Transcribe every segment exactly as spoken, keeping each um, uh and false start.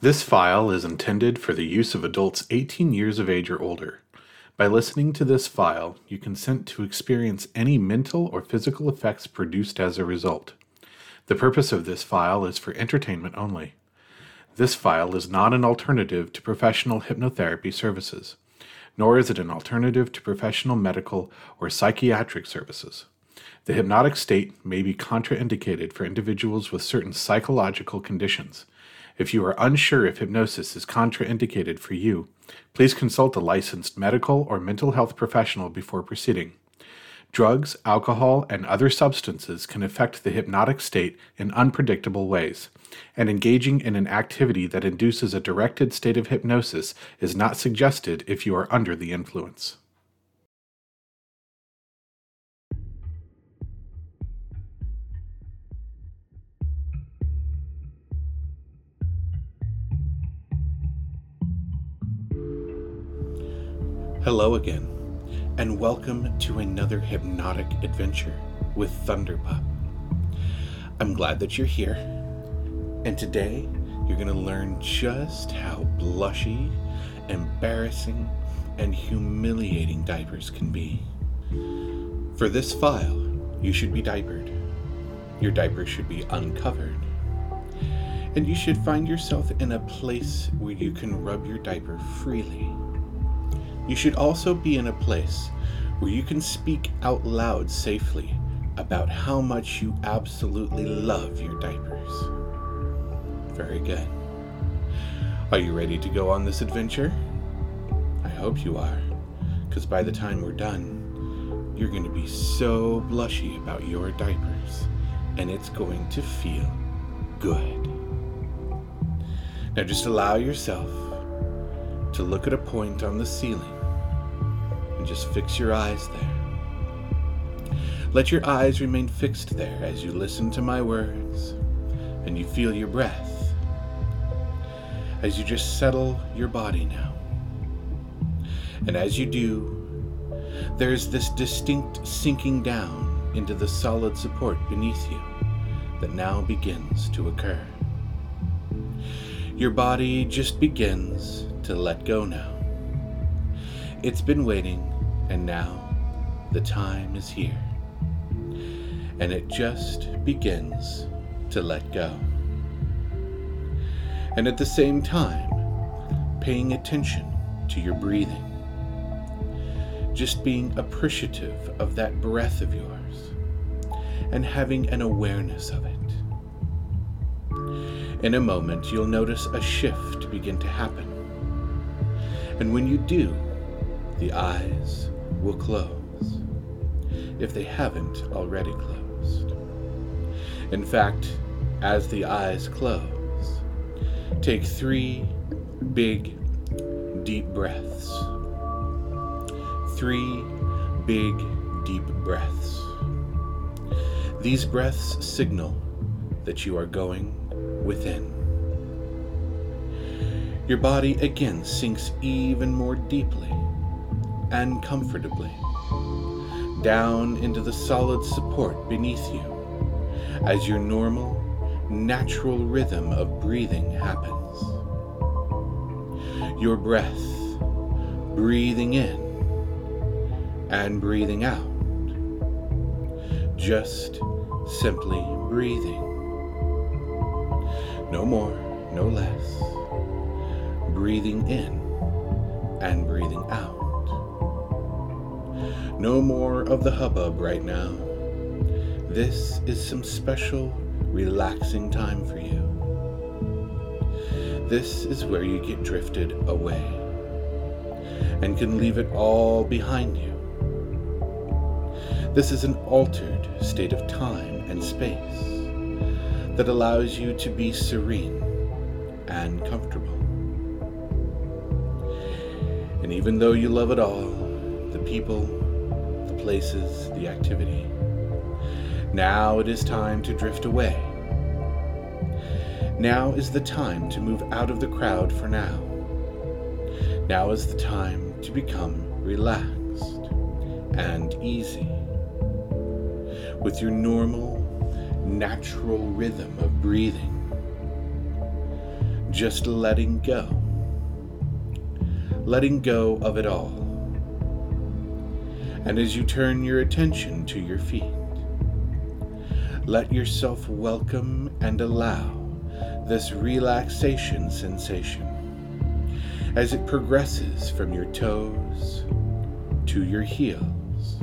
This file is intended for the use of adults eighteen years of age or older. By listening to this file, you consent to experience any mental or physical effects produced as a result. The purpose of this file is for entertainment only. This file is not an alternative to professional hypnotherapy services, nor is it an alternative to professional medical or psychiatric services. The hypnotic state may be contraindicated for individuals with certain psychological conditions. If you are unsure if hypnosis is contraindicated for you, please consult a licensed medical or mental health professional before proceeding. Drugs, alcohol, and other substances can affect the hypnotic state in unpredictable ways, and engaging in an activity that induces a directed state of hypnosis is not suggested if you are under the influence. Hello again, and welcome to another hypnotic adventure with Thunderpup. I'm glad that you're here, and today you're going to learn just how blushy, embarrassing, and humiliating diapers can be. For this file, you should be diapered. Your diaper should be uncovered, and you should find yourself in a place where you can rub your diaper freely. You should also be in a place where you can speak out loud safely about how much you absolutely love your diapers. Very good. Are you ready to go on this adventure? I hope you are, because by the time we're done, you're going to be so blushy about your diapers, and it's going to feel good. Now just allow yourself to look at a point on the ceiling and just fix your eyes there. Let your eyes remain fixed there as you listen to my words and you feel your breath as you just settle your body now. And as you do, there's this distinct sinking down into the solid support beneath you that now begins to occur. Your body just begins to let go now. It's been waiting, and now the time is here. And it just begins to let go. And at the same time, paying attention to your breathing. Just being appreciative of that breath of yours, and having an awareness of it. In a moment, you'll notice a shift begin to happen. And when you do, the eyes will close, if they haven't already closed. In fact, as the eyes close, take three big, deep breaths. Three big, deep breaths. These breaths signal that you are going within. Your body again sinks even more deeply and comfortably down into the solid support beneath you as your normal, natural rhythm of breathing happens. Your breath, breathing in and breathing out. Just simply breathing. No more, no less. Breathing in and breathing out. No more of the hubbub right now. This is some special, relaxing time for you. This is where you get drifted away and can leave it all behind you. This is an altered state of time and space that allows you to be serene and comfortable. And even though you love it all, the people, the places, the activity, now it is time to drift away. Now is the time to move out of the crowd for now. Now is the time to become relaxed and easy with your normal, natural rhythm of breathing. just letting go. Letting go of it all. And as you turn your attention to your feet, let yourself welcome and allow this relaxation sensation as it progresses from your toes to your heels,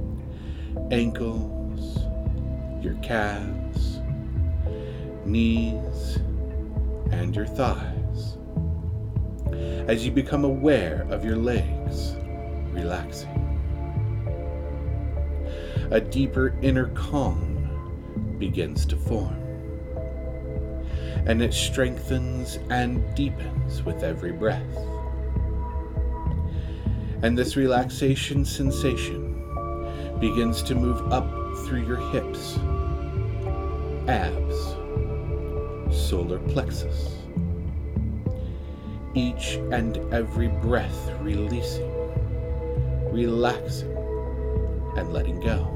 ankles, your calves, knees, and your thighs, as you become aware of your legs relaxing. A deeper inner calm begins to form, and it strengthens and deepens with every breath. And this relaxation sensation begins to move up through your hips, abs, solar plexus, each and every breath releasing, relaxing, and letting go.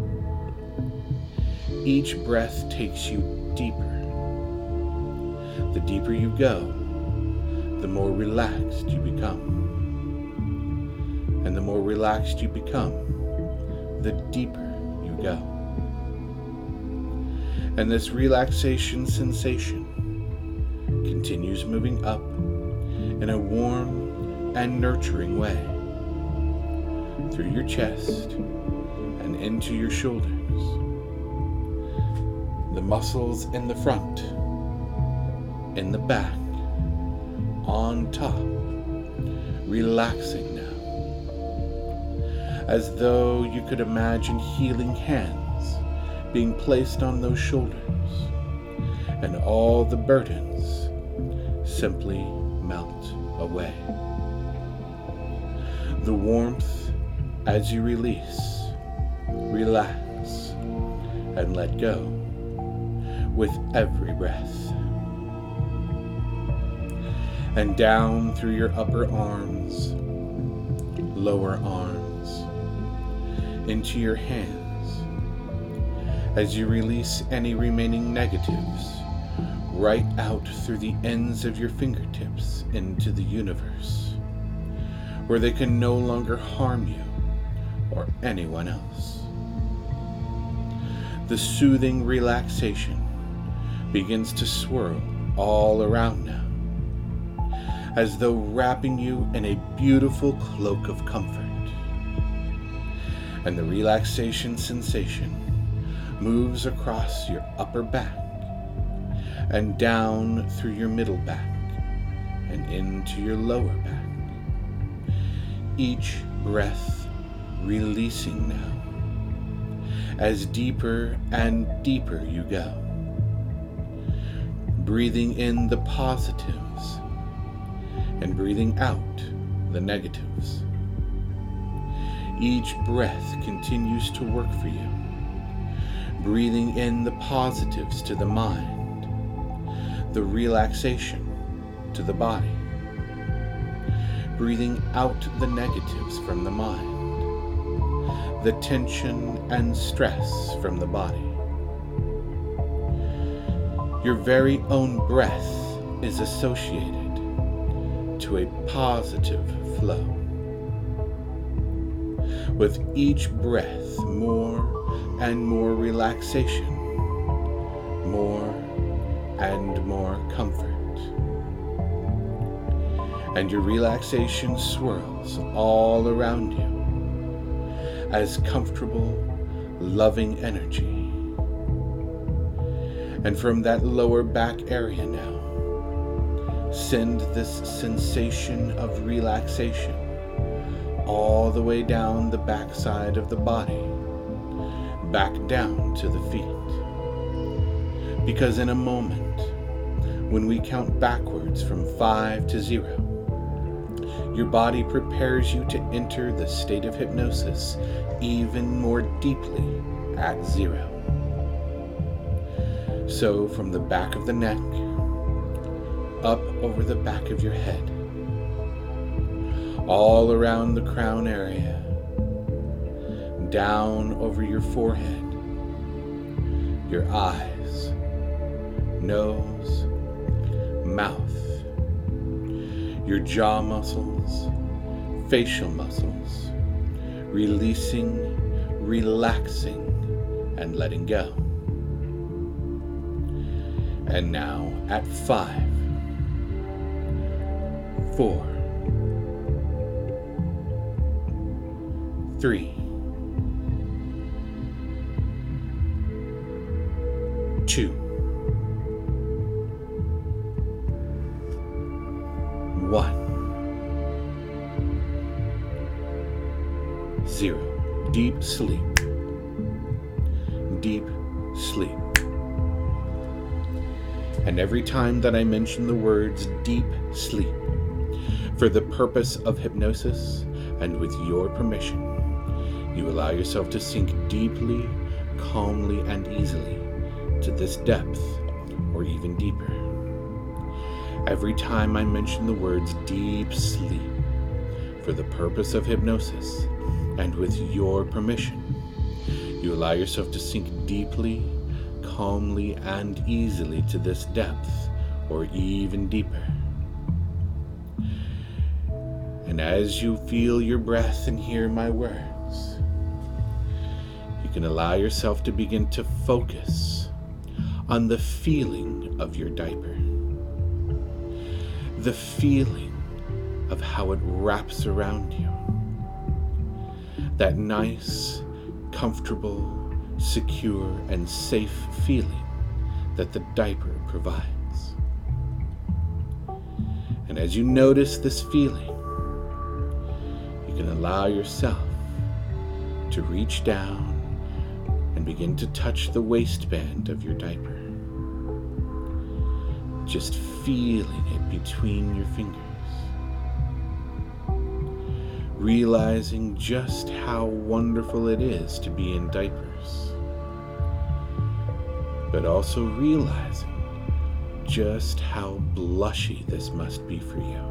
Each breath takes you deeper. The deeper you go, the more relaxed you become. And the more relaxed you become, the deeper you go. And this relaxation sensation continues moving up in a warm and nurturing way through your chest and into your shoulders. The muscles in the front, in the back, on top, relaxing now, as though you could imagine healing hands being placed on those shoulders, and all the burdens simply melt away. The warmth as you release, relax, and let go with every breath. And down through your upper arms, lower arms, into your hands, as you release any remaining negatives right out through the ends of your fingertips into the universe, where they can no longer harm you or anyone else. The soothing relaxation begins to swirl all around now, as though wrapping you in a beautiful cloak of comfort. And the relaxation sensation moves across your upper back and down through your middle back and into your lower back. Each breath releasing now, as deeper and deeper you go. Breathing in the positives and breathing out the negatives. Each breath continues to work for you. Breathing in the positives to the mind, the relaxation to the body. Breathing out the negatives from the mind, the tension and stress from the body. Your very own breath is associated to a positive flow. With each breath, more and more relaxation, more and more comfort. And your relaxation swirls all around you as comfortable, loving energy. And from that lower back area now, send this sensation of relaxation all the way down the backside of the body, back down to the feet. Because in a moment, when we count backwards from five to zero, your body prepares you to enter the state of hypnosis even more deeply at zero. So from the back of the neck, up over the back of your head, all around the crown area, down over your forehead, your eyes, nose, mouth, your jaw muscles, facial muscles, releasing, relaxing, and letting go. And now at five, four, three, two, one, zero. Deep sleep. Deep sleep. And every time that I mention the words deep sleep, for the purpose of hypnosis and with your permission, you allow yourself to sink deeply, calmly, and easily to this depth or even deeper. Every time I mention the words deep sleep, for the purpose of hypnosis and with your permission, you allow yourself to sink deeply, calmly, and easily to this depth or even deeper. And as you feel your breath and hear my words, you can allow yourself to begin to focus on the feeling of your diaper. The feeling of how it wraps around you. That nice, comfortable, secure, and safe feeling that the diaper provides. And as you notice this feeling, you can allow yourself to reach down and begin to touch the waistband of your diaper. Just feeling it between your fingers. Realizing just how wonderful it is to be in diapers. But also realizing just how blushy this must be for you.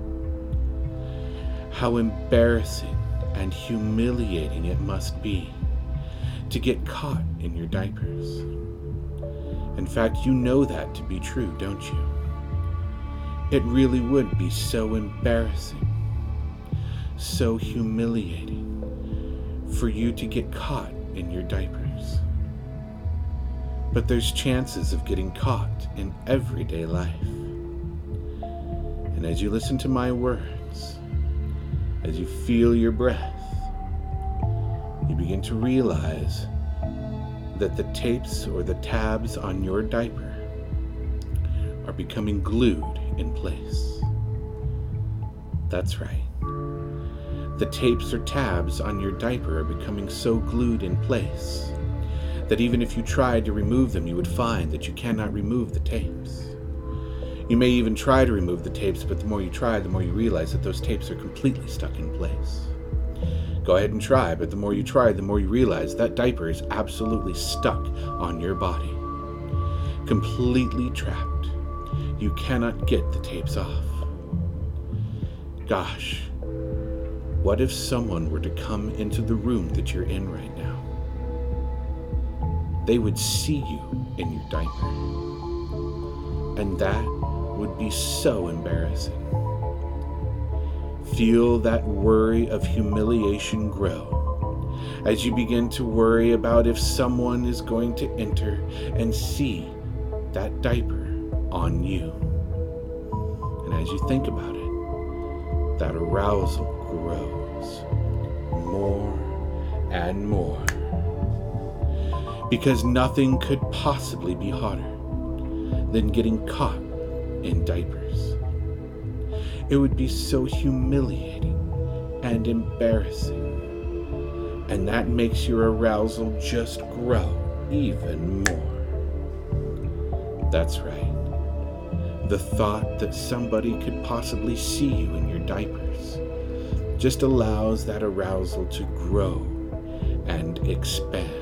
How embarrassing and humiliating it must be to get caught in your diapers. In fact, you know that to be true, don't you? It really would be so embarrassing, so humiliating for you to get caught in your diapers. But there's chances of getting caught in everyday life. And as you listen to my words, as you feel your breath, you begin to realize that the tapes or the tabs on your diaper are becoming glued in place. That's right. The tapes or tabs on your diaper are becoming so glued in place that even if you tried to remove them, you would find that you cannot remove the tapes. You may even try to remove the tapes, but the more you try, the more you realize that those tapes are completely stuck in place. Go ahead and try, but the more you try, the more you realize that diaper is absolutely stuck on your body. Completely trapped. You cannot get the tapes off. Gosh, what if someone were to come into the room that you're in right now? They would see you in your diaper. And that would be so embarrassing. Feel that worry of humiliation grow as you begin to worry about if someone is going to enter and see that diaper on you. And as you think about it, that arousal grows more and more. Because nothing could possibly be hotter than getting caught in diapers. It would be so humiliating and embarrassing, and that makes your arousal just grow even more. That's right. The thought that somebody could possibly see you in your diapers just allows that arousal to grow and expand.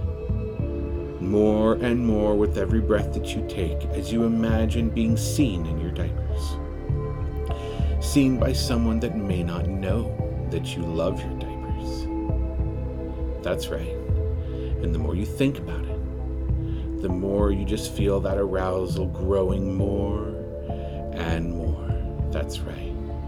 More and more with every breath that you take as you imagine being seen in your diapers. Seen by someone that may not know that you love your diapers. That's right. And the more you think about it, the more you just feel that arousal growing more and more. That's right.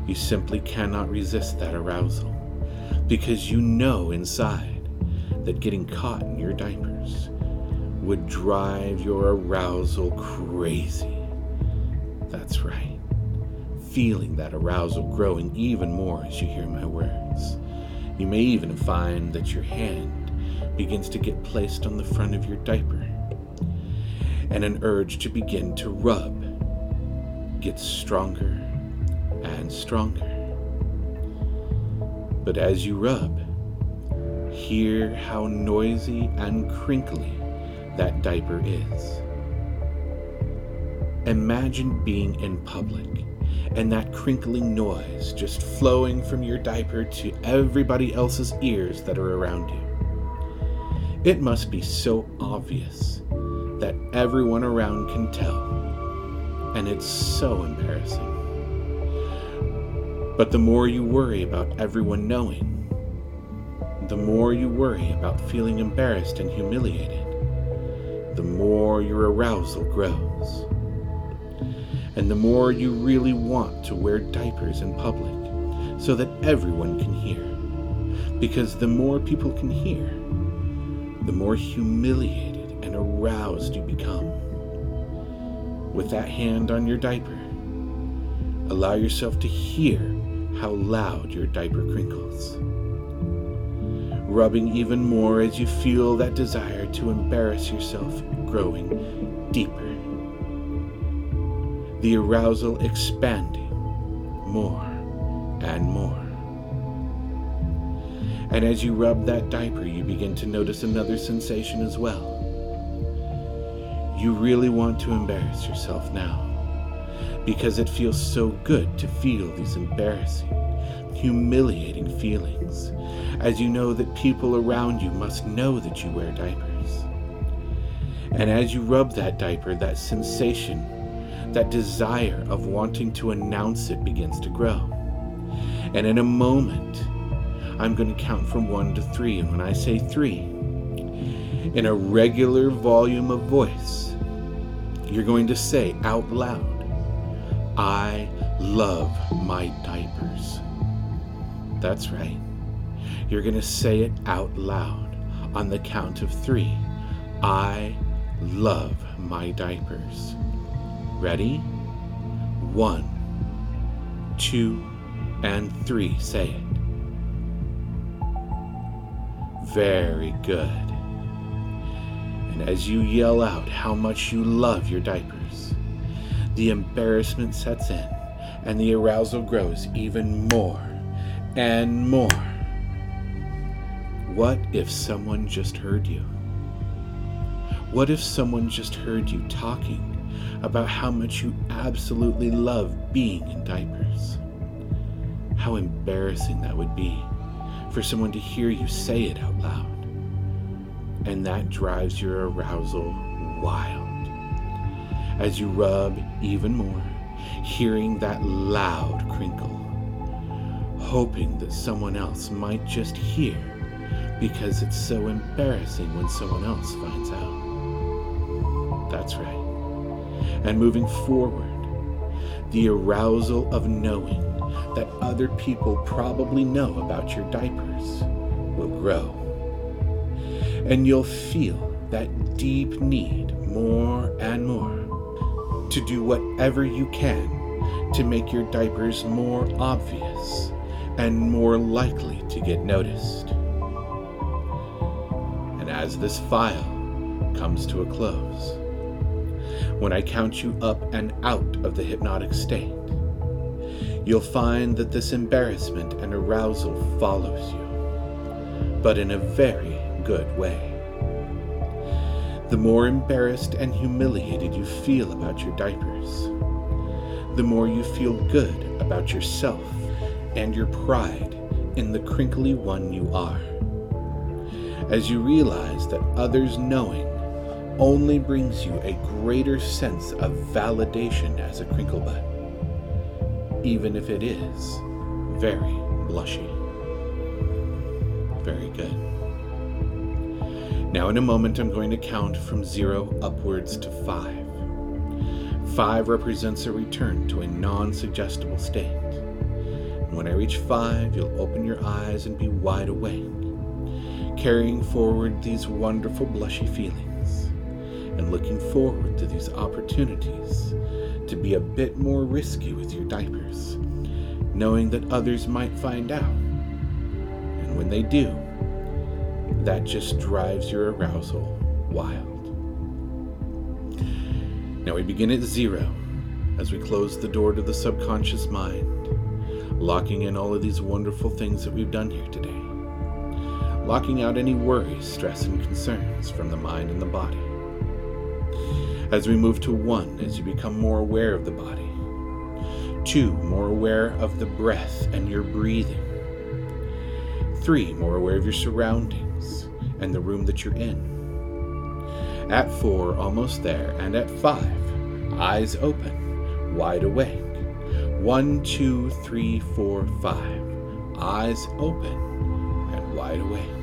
You simply cannot resist that arousal because you know inside that getting caught in your diapers would drive your arousal crazy. That's right. Feeling that arousal growing even more as you hear my words. You may even find that your hand begins to get placed on the front of your diaper, and an urge to begin to rub gets stronger and stronger. But as you rub, hear how noisy and crinkly that diaper is. Imagine being in public and that crinkling noise just flowing from your diaper to everybody else's ears that are around you. It must be so obvious that everyone around can tell, and it's so embarrassing. But the more you worry about everyone knowing, the more you worry about feeling embarrassed and humiliated, the more your arousal grows. And the more you really want to wear diapers in public so that everyone can hear. Because the more people can hear, the more humiliated and aroused you become. With that hand on your diaper, allow yourself to hear how loud your diaper crinkles. Rubbing even more as you feel that desire to embarrass yourself growing deeper. The arousal expanding more and more. And as you rub that diaper, you begin to notice another sensation as well. You really want to embarrass yourself now, because it feels so good to feel these embarrassing, humiliating feelings, as you know that people around you must know that you wear diapers. And as you rub that diaper, that sensation, that desire of wanting to announce it begins to grow. And in a moment, I'm going to count from one to three. And when I say three, in a regular volume of voice, you're going to say out loud, I love my diapers. That's right. You're going to say it out loud on the count of three. I love my diapers. Ready? One, two, and three. Say it. Very good. And as you yell out how much you love your diapers, the embarrassment sets in and the arousal grows even more and more. What if someone just heard you? What if someone just heard you talking about how much you absolutely love being in diapers? How embarrassing that would be for someone to hear you say it out loud. And that drives your arousal wild. As you rub even more, hearing that loud crinkle, hoping that someone else might just hear because it's so embarrassing when someone else finds out. That's right. And moving forward, the arousal of knowing that other people probably know about your diapers will grow. And you'll feel that deep need more and more to do whatever you can to make your diapers more obvious and more likely to get noticed. And as this file comes to a close, when I count you up and out of the hypnotic state, you'll find that this embarrassment and arousal follows you, but in a very good way. The more embarrassed and humiliated you feel about your diapers, the more you feel good about yourself and your pride in the crinkly one you are. As you realize that others knowing only brings you a greater sense of validation as a crinkle butt, even if it is very blushy. Very good. Now in a moment I'm going to count from zero upwards to five. Five represents a return to a non-suggestible state. When I reach five, you'll open your eyes and be wide awake, carrying forward these wonderful blushy feelings and looking forward to these opportunities to be a bit more risky with your diapers, knowing that others might find out. And when they do, that just drives your arousal wild. Now we begin at zero as we close the door to the subconscious mind, locking in all of these wonderful things that we've done here today, locking out any worries, stress, and concerns from the mind and the body. As we move to one, as you become more aware of the body. Two, more aware of the breath and your breathing. Three, more aware of your surroundings and the room that you're in. At four, almost there, and at five, eyes open, wide awake. One, two, three, four, five, eyes open and wide awake.